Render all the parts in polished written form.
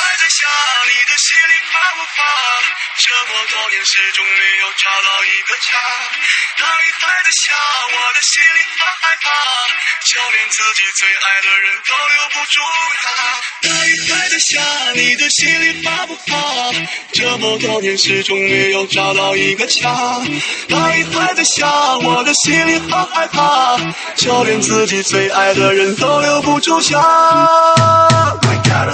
在想，你的心里怕不怕？这么多年始终没有找到一个家。当你还在想，我的心里好害怕，就连自己最爱的人都留不住他。当你还在想，你的心里怕不怕？这么多年始终没有找到一个家。当你还在想，我的心里好害怕，就连自己最爱的人都留不住家。I gotta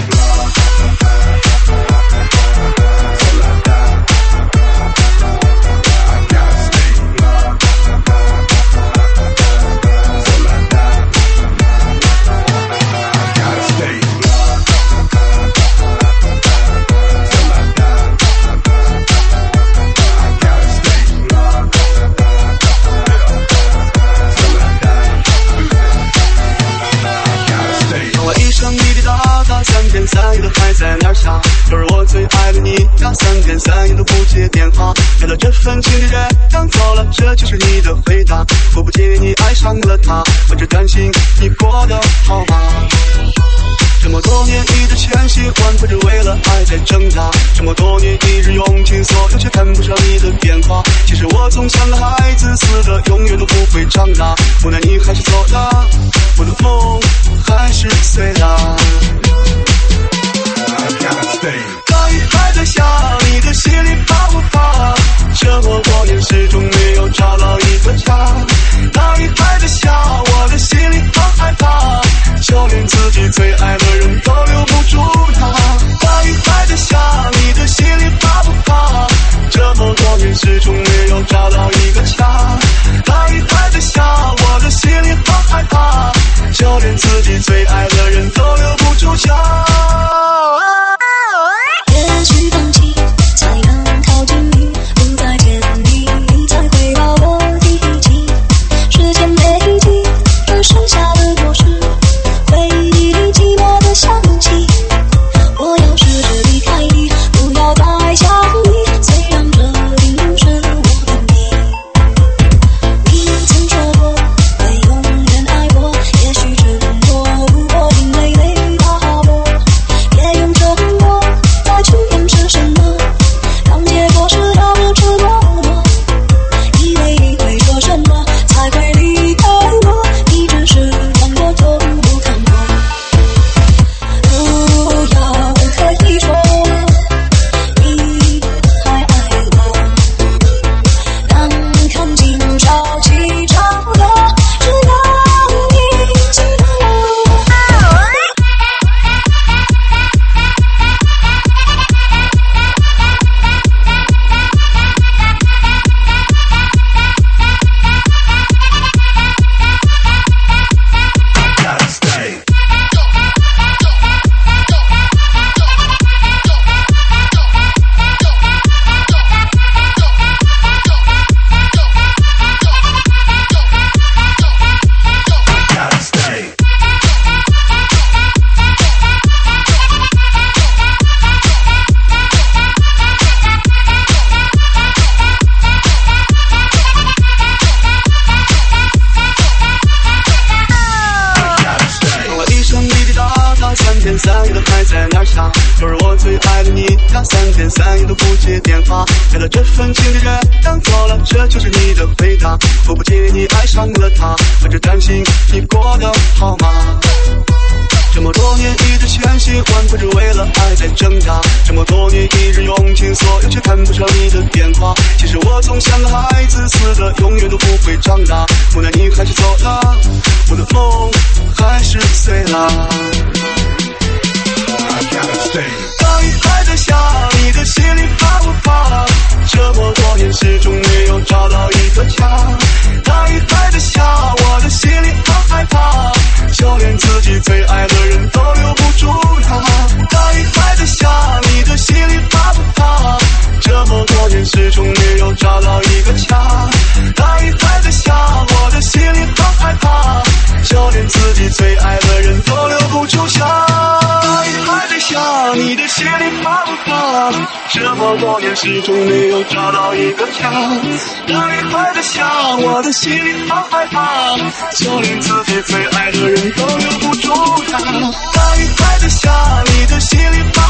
stay.3夜都还在那儿想，可是我最爱的你呀，3天3夜都不接电话。看到这份情的人刚走了，这就是你的回答。我不介意你爱上了他，我只担心你过得好吗？这么多年一直千辛万苦，只为了爱在挣扎。这么多年一直用尽所有，却看不上你的变化。其实我总像个孩子似的，永远都不会长大。无奈你还是走了，我的梦还是碎了。当你还在想，你的心里怕不怕？这么多年始终没有找到一个家。当你还在想，我的心里好害怕，就连自己最爱的人都留不住他。当你还在想，你的心里怕不怕？这么多年始终没有找到一个家。当你还在想，我的心里好害怕，就连自己最爱的人都留不住家。 也许放弃才能靠近你，不再见你，你才会把我提起。时间累积，只剩下的都是回忆里寂寞的香气。我要试着离开你，不要再想你，虽然这并不是我的你。你曾说过会永远爱我，也许承诺如果因为没把握，别用承诺再去掩饰什么，当结果是要不吃落寞。以为你会说什么才会离开我，你只是让我从不看过。不要可以说你还爱我，当看今朝起潮了，只要你记得我。 3天3夜都还在那儿想，可是我最爱的你呀，3天3夜都不接电话。看到这份情的人刚走了，这就是你的回答。我不介意你爱上了他，我只担心你过得好吗？这么多年一直千辛万苦，只为了爱在挣扎。这么多年一直用尽所有，却看不上你的变化。其实我总像个孩子似的，永远都不会长大。无奈你还是走了，我的梦还是碎了。当你还在想，你的心里怕不怕？这么多年始终没有找到一个家。当你还在想，我的心里好害怕，就连自己最爱的人都留不住他。当你还在想，你的心里怕不怕？这么多年始终没有找到一个家。当你还在想，我的心里好害怕，就连自己最爱的人都留不住家。当你还在想，你的心里怕不怕？这么多年始终没有找到一个家。当你还在想，我的心里好害怕，就连自己最爱的人都留不住他。当你还在想，你的心里怕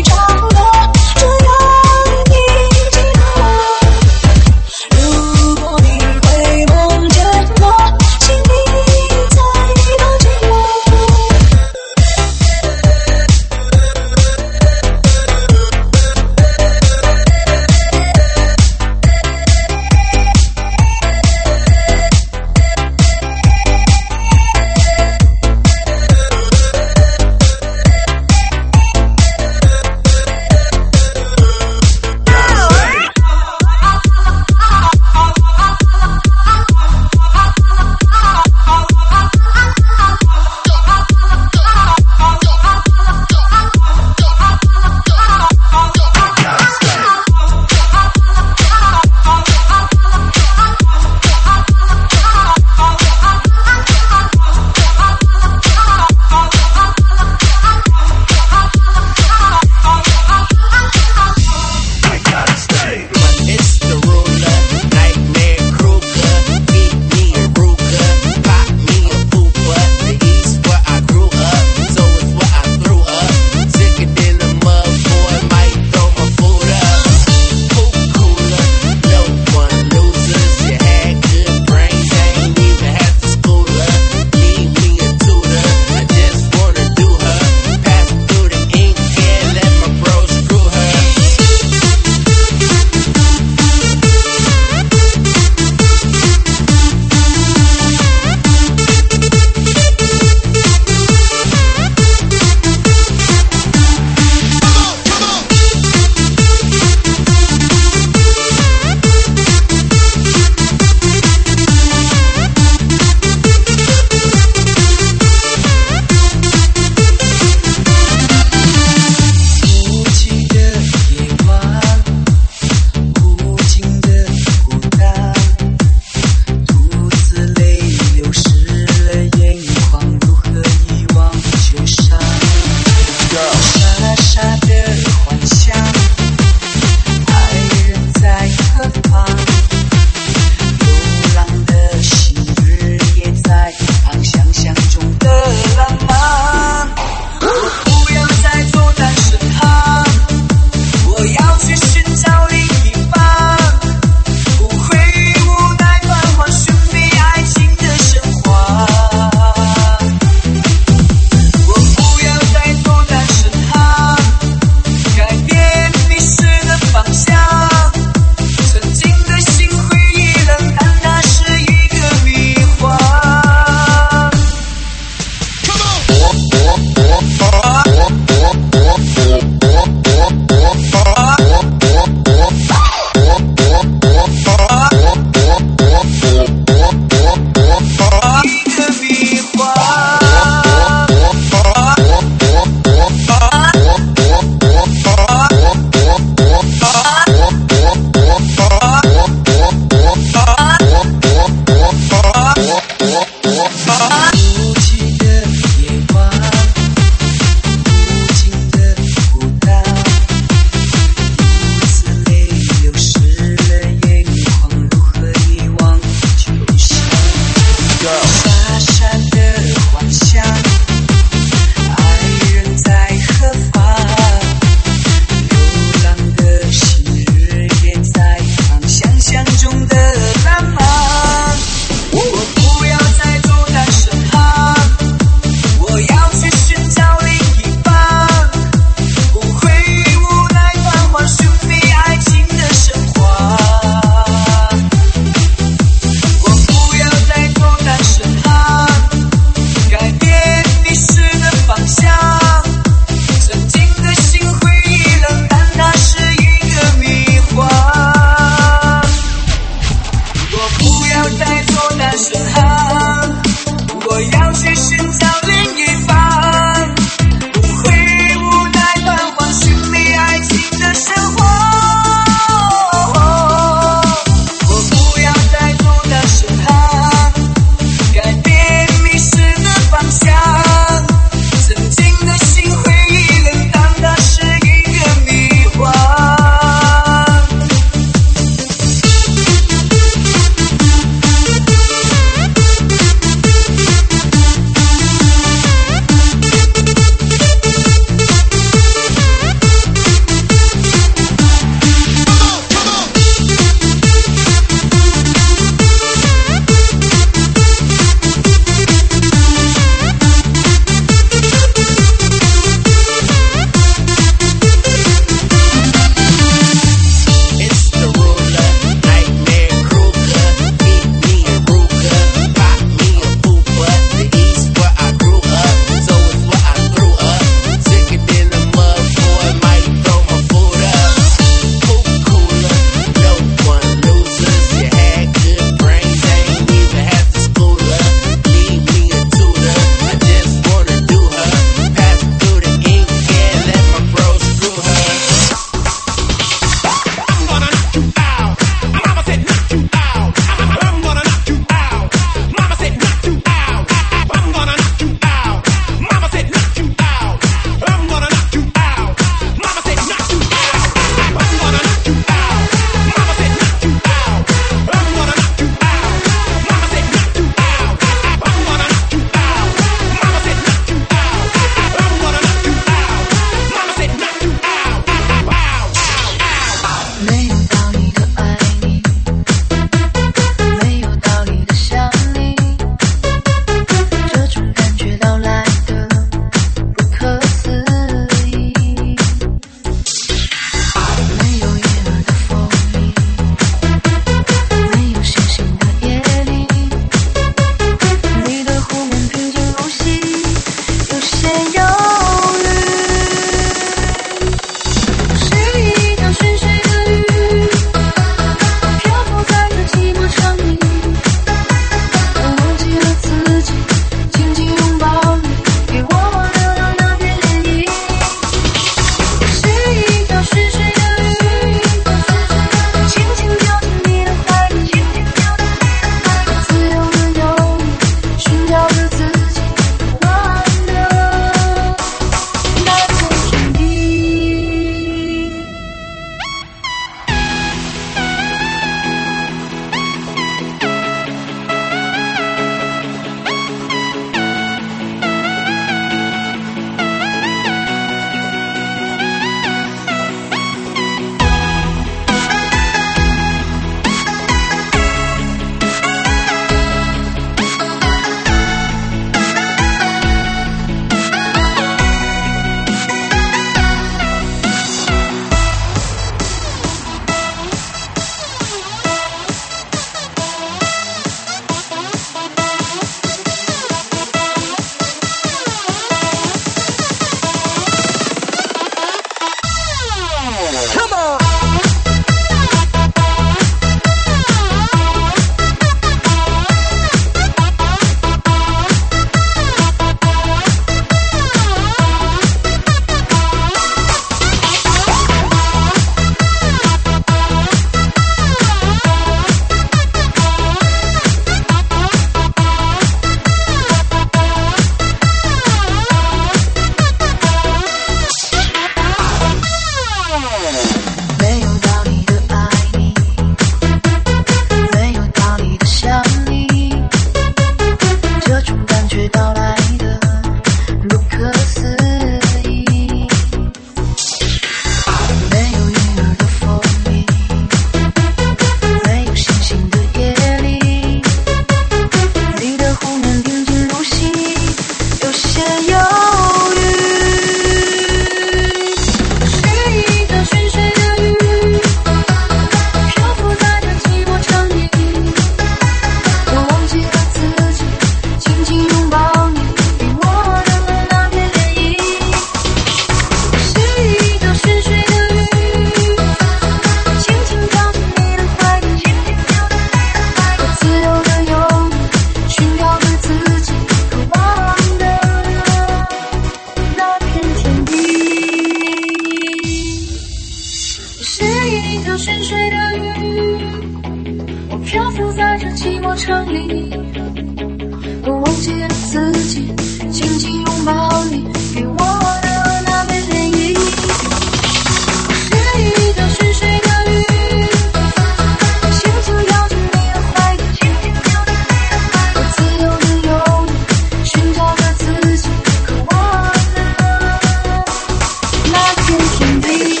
切自己，紧紧拥抱你给我的那杯涟漪。是一条寻水的鱼，轻轻跳进你的怀里，我自由的游离，寻找着自己，渴望的那片天地。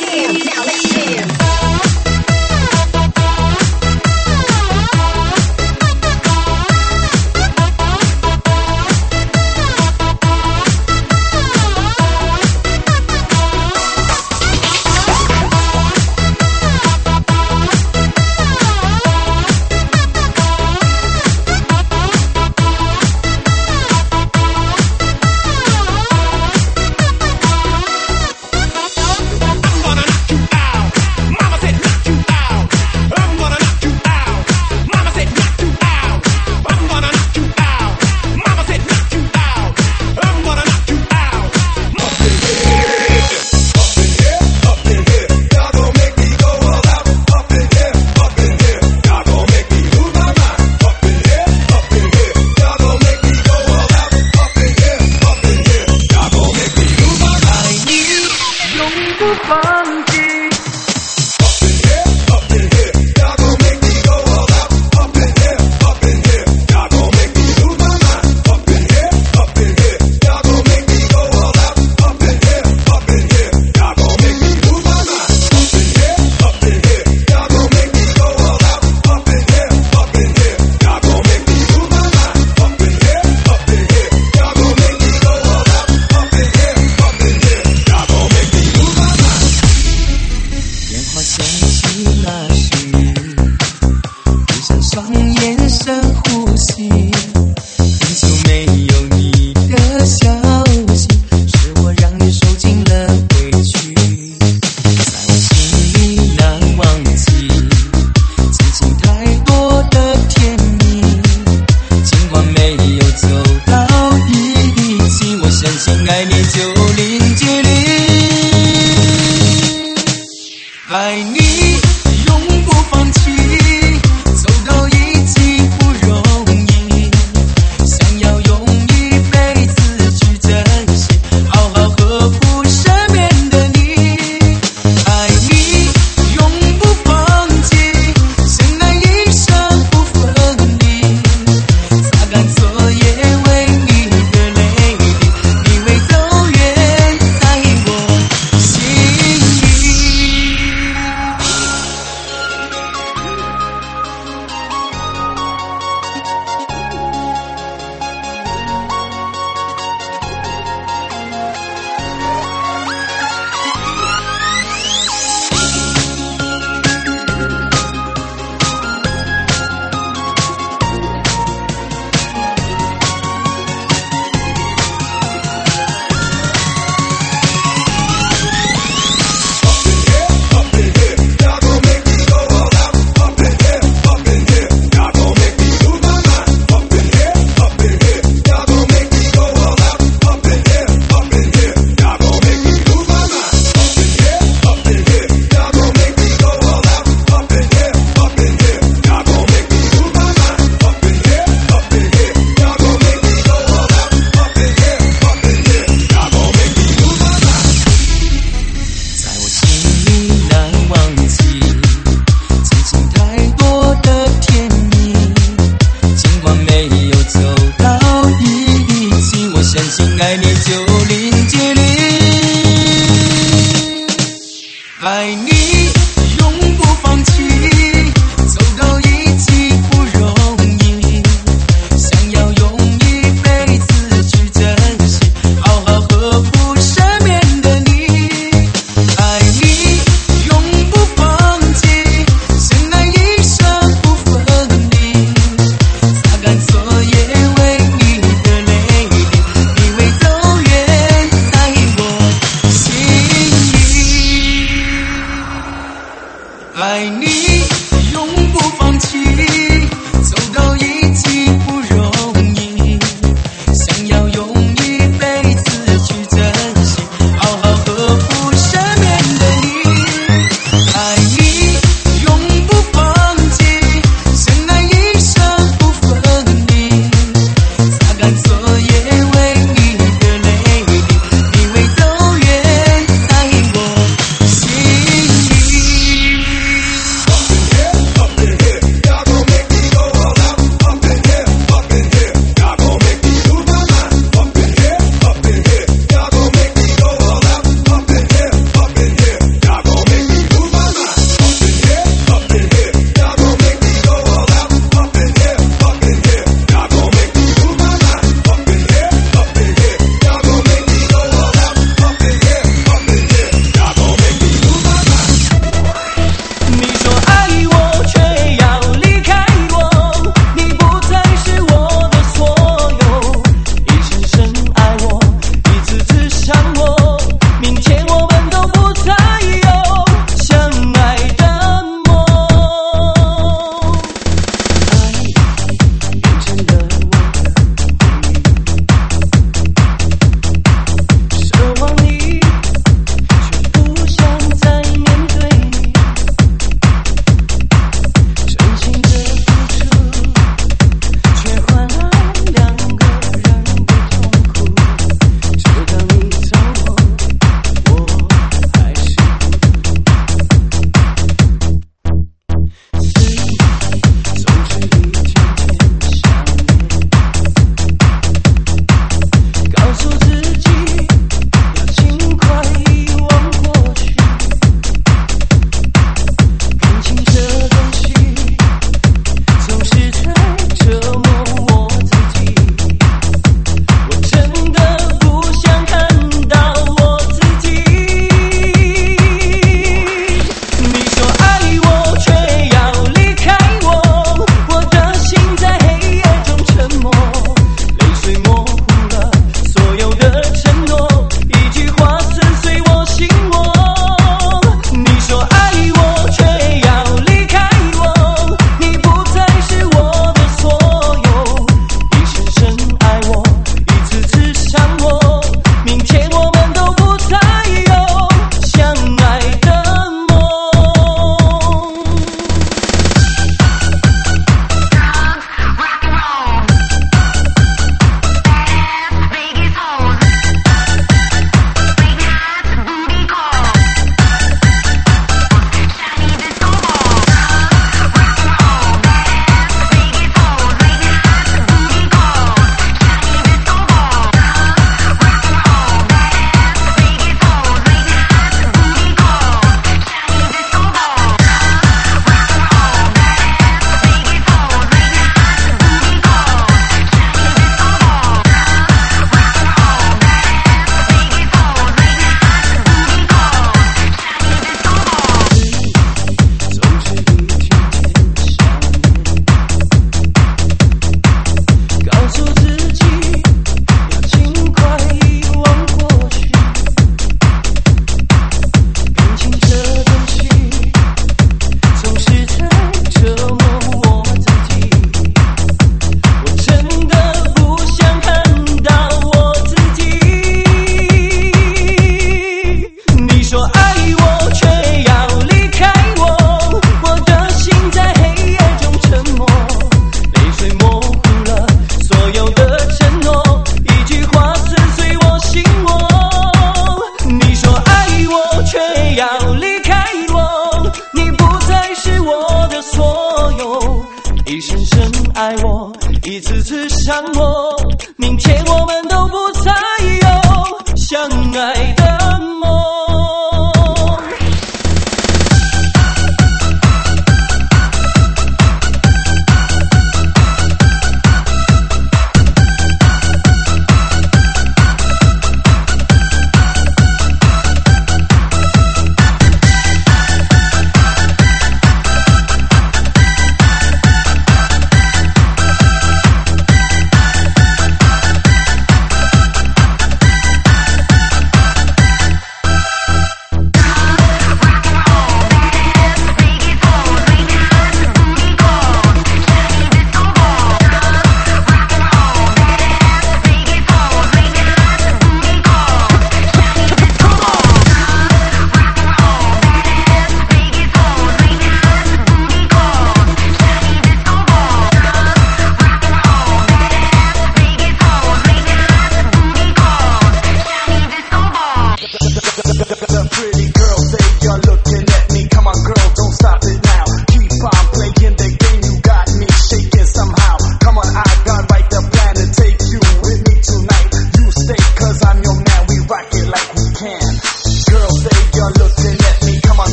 昨夜为你的泪滴，你为走远。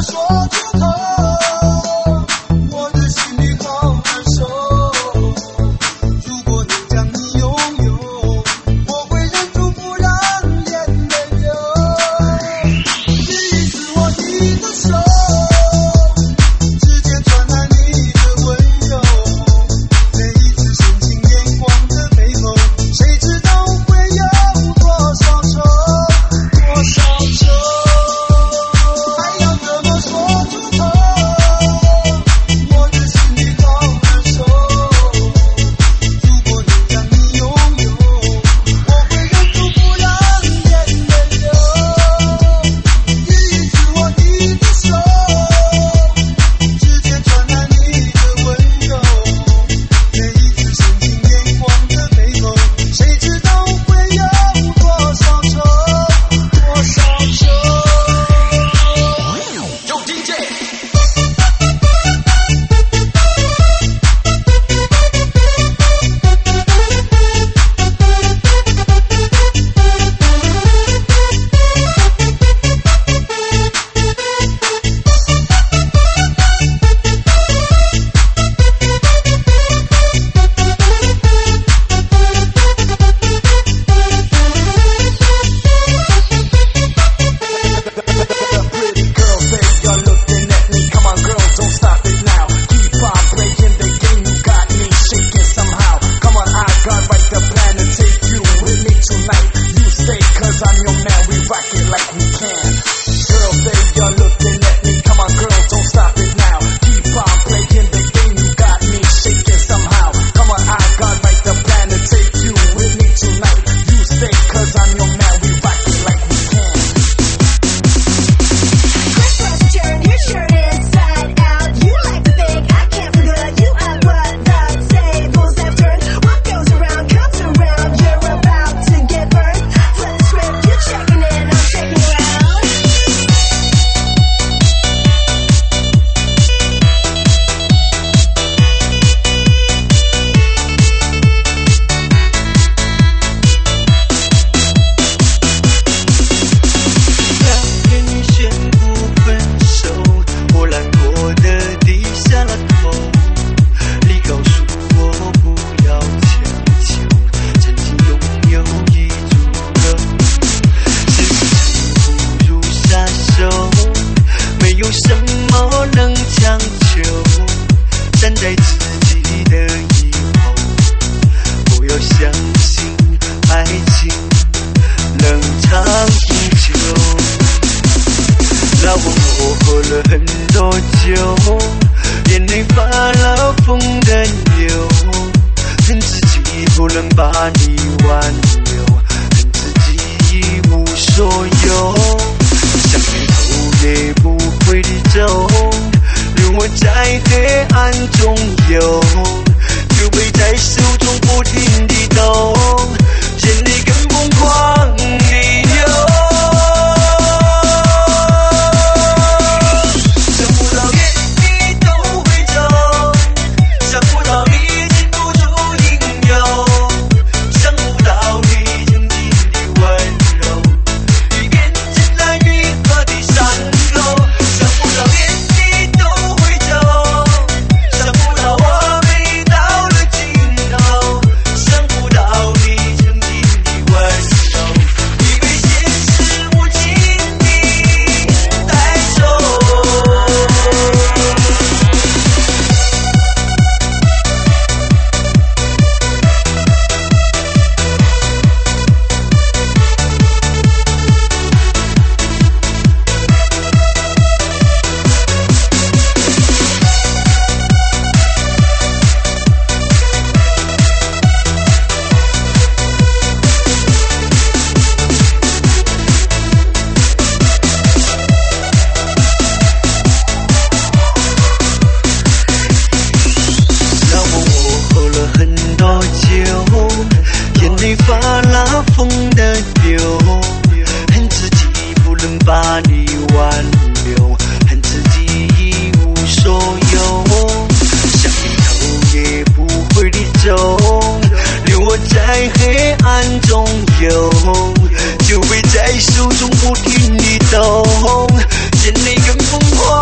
就会在手中不停地动，眼泪更疯狂。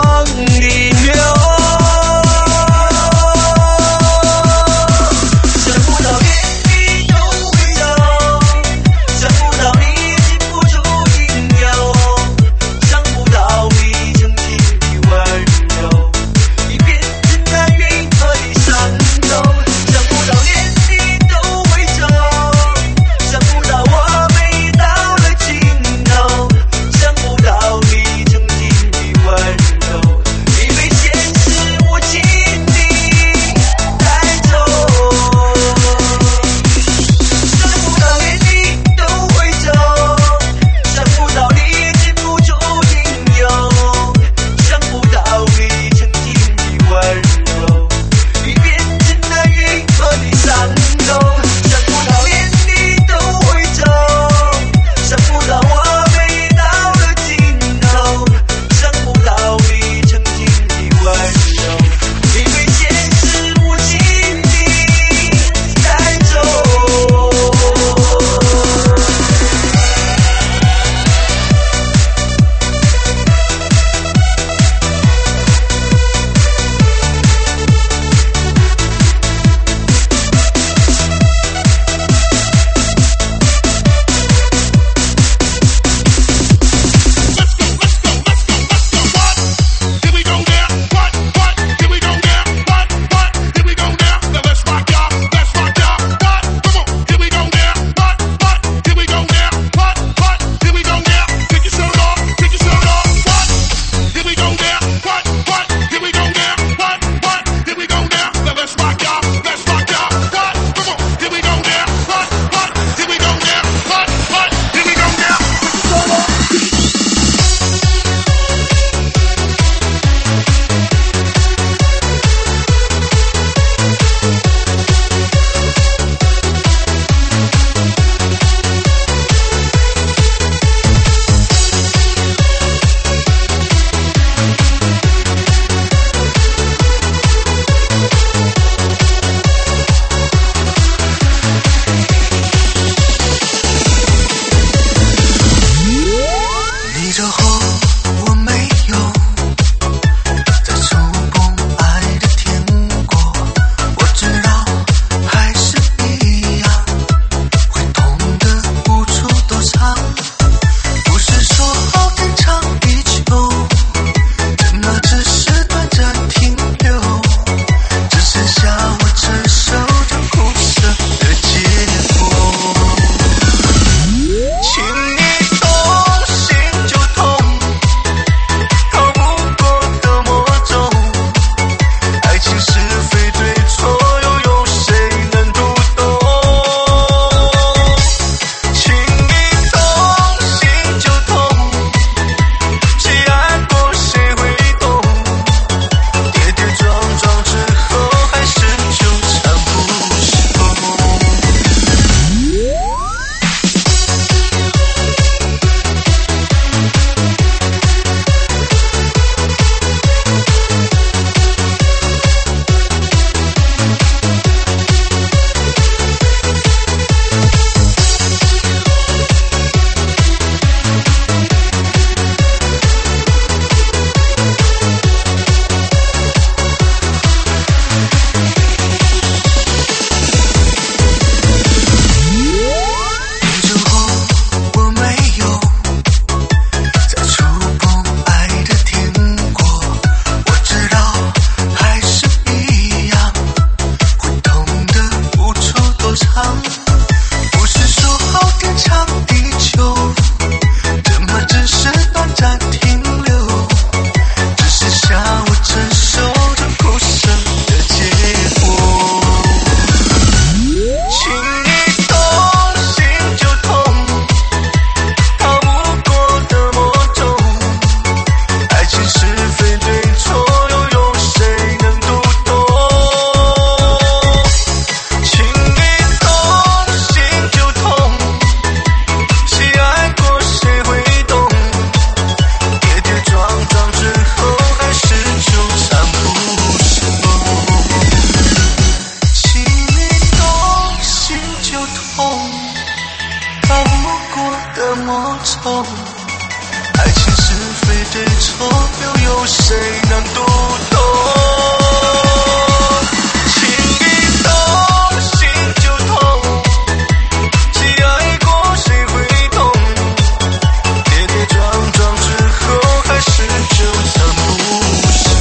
又有谁能读懂？情一动，心就痛。谁爱过，谁会懂？跌跌撞撞之后，还是纠缠不休。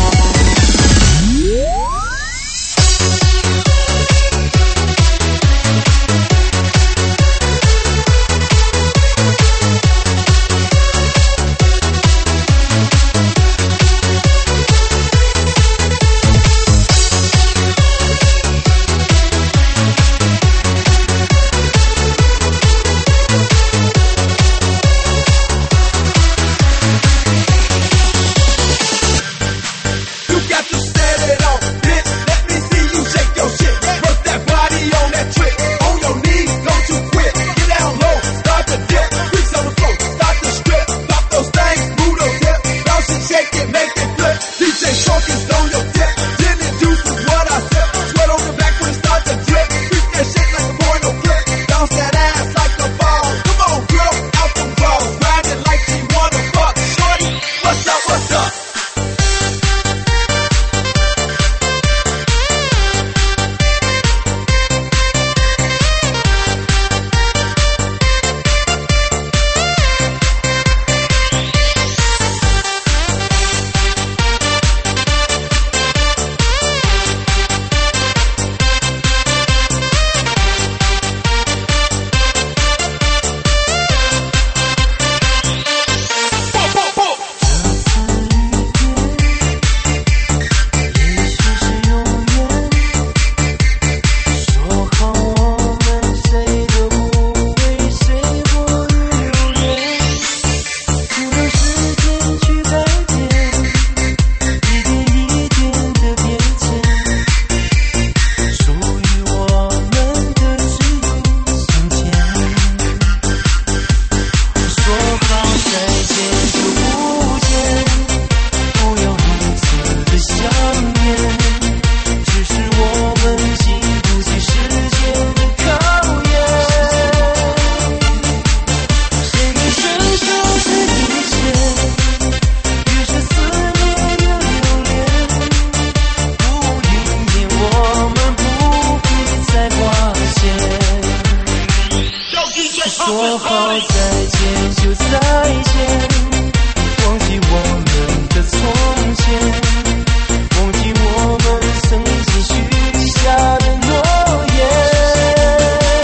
说好再见就再见，忘记我们的从前，忘记我们曾经许下的诺言，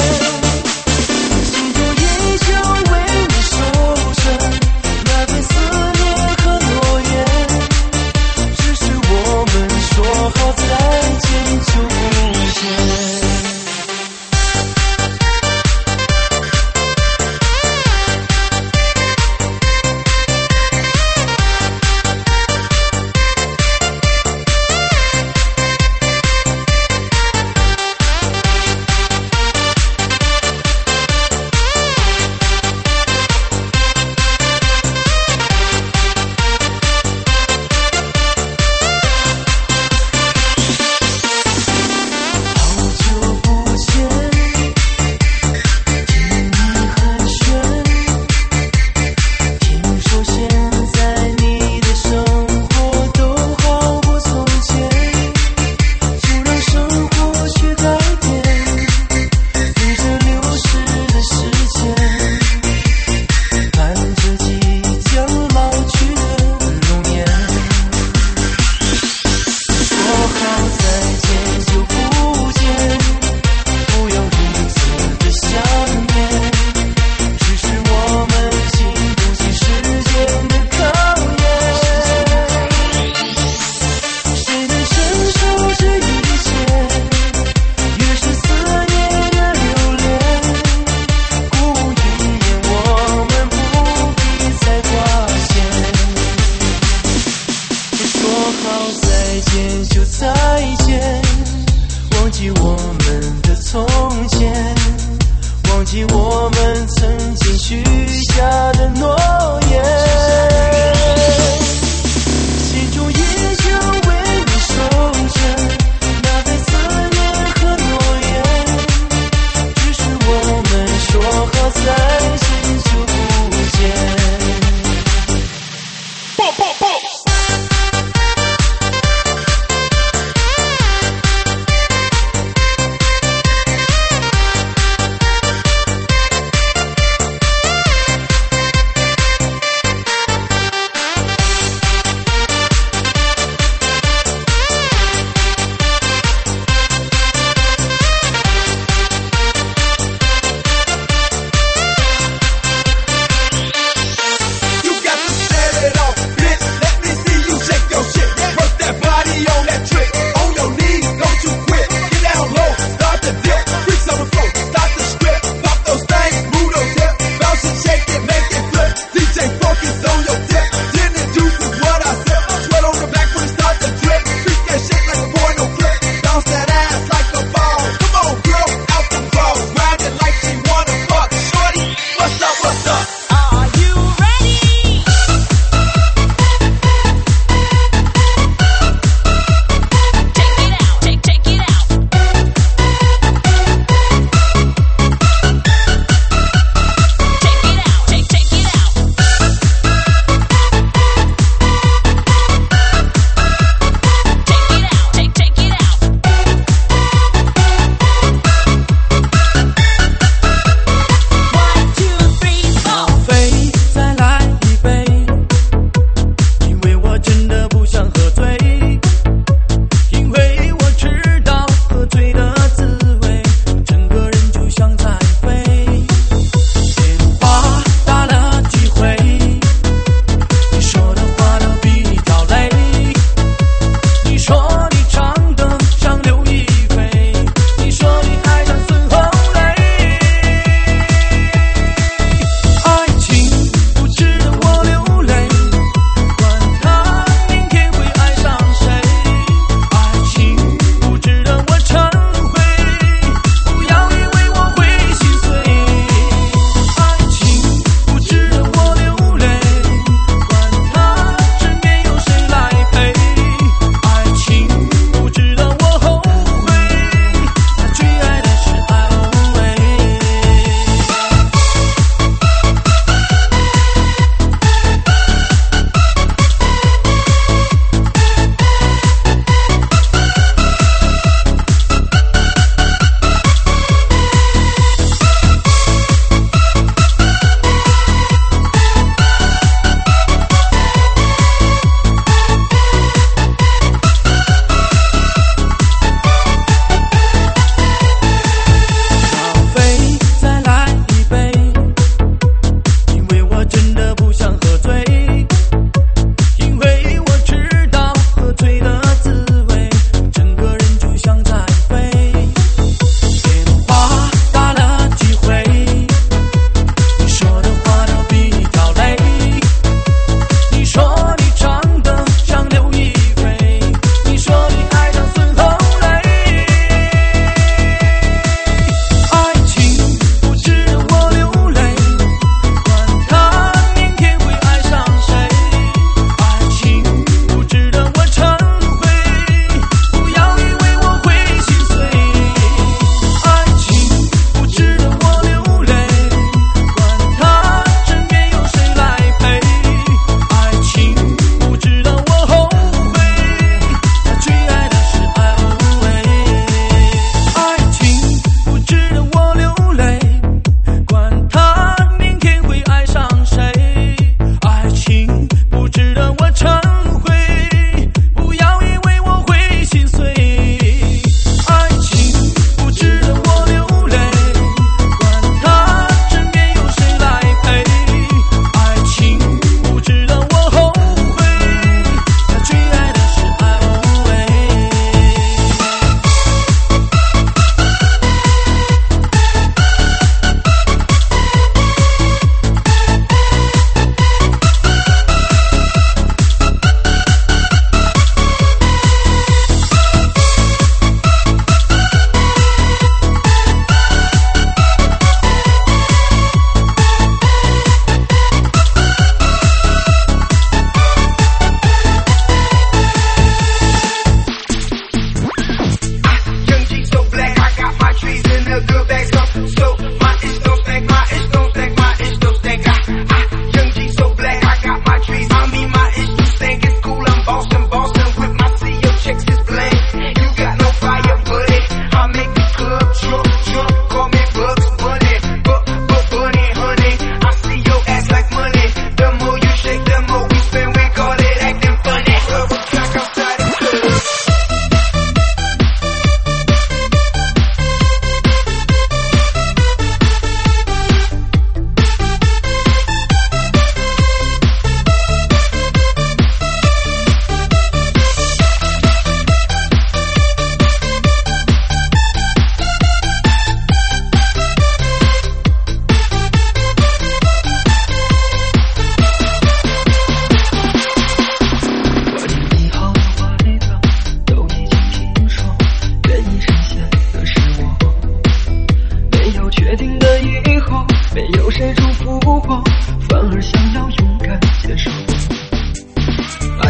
心中依旧为你守着那份思念和诺言，只是我们说好再见就不见。我们曾经许下的诺言，心中依旧为你守着那份思念和诺言，只是我们说好再见就不见。 You got to set it off, bitch. Let me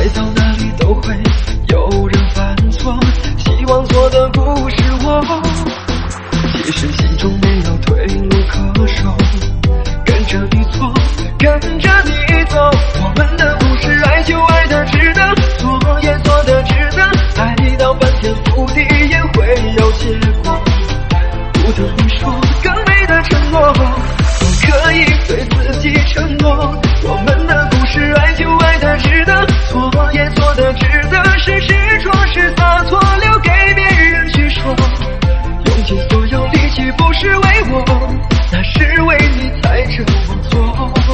爱到哪里都会有人犯错，希望做的不是我，其实心中没有退路可守，跟着你错，跟着你走，我们的故事爱就爱的值得，错也错的值得，爱到翻天覆地也会有结果，不得不说更美的承诺，我可以对自己承诺，我们的故事爱就爱的值得，错也错的值得，是执着是洒脱，留给别人去说，用尽所有力气不是为我，那是为你才这么做。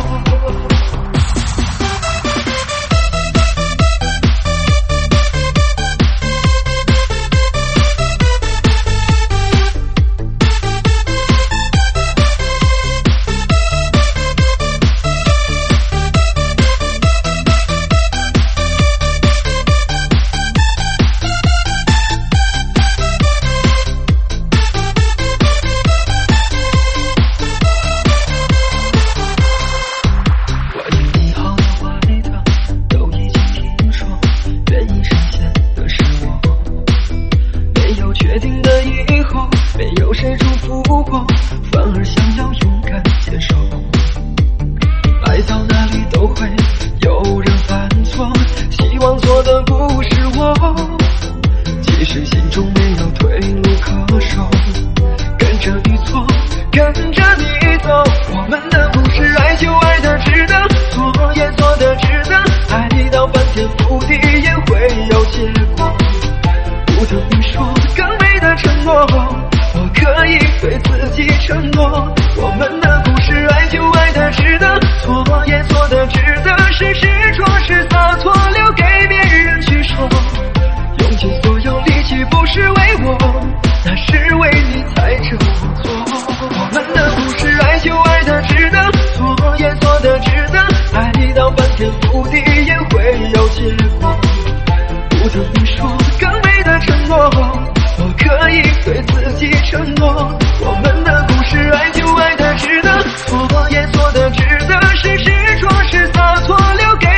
决定的以后，没有谁祝福我，反而想要勇敢接受。爱到哪里都会有人犯错，希望做的不是我，其实心中没有退路可守，跟着你错，跟着你走，我们的故事爱就爱的值得，错也错的值得，爱到翻天覆地也会有结果，不得不说更美的承诺，我可以对自己承诺，我们的故事爱就爱的值得，错也错的值得，是执着是洒脱，留给别人去说，用尽所有力气不是为我，那是为你才这么做，我们的故事爱就爱的值得，错也错的值得，爱到翻天覆地也会有结果，不得不说更美的承诺，我可以对自己承诺，我们的故事爱就爱的值得，错也错的值得，是执着是洒脱，留给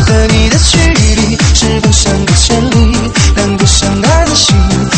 和你的距离是否相隔千里？两个相爱的心